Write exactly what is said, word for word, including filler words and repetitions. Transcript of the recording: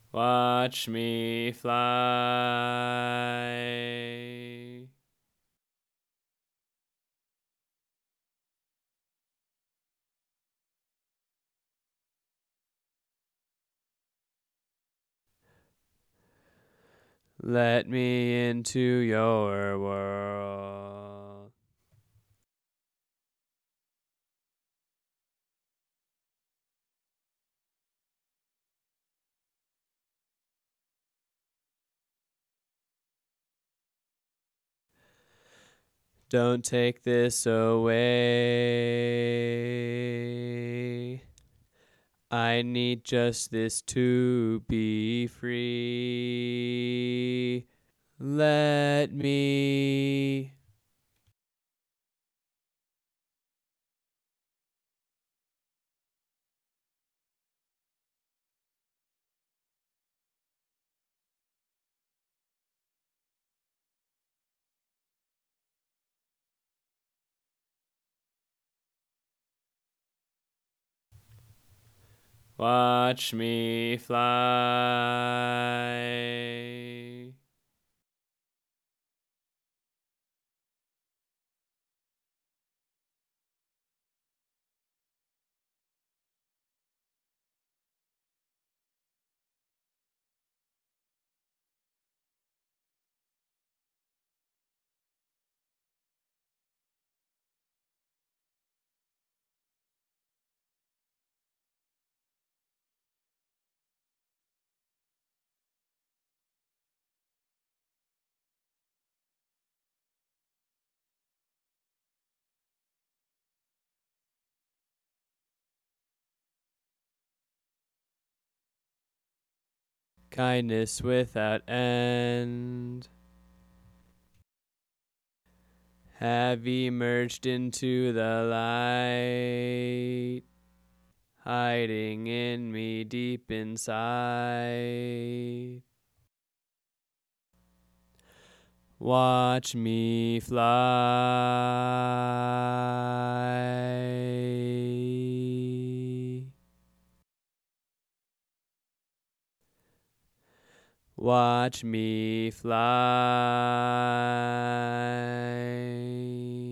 Watch me fly. Let me into your world. Don't take this away. I need just this to be free. Let me. Watch me fly. Kindness without end have emerged into the light, hiding in me deep inside. Watch me fly. Watch me fly.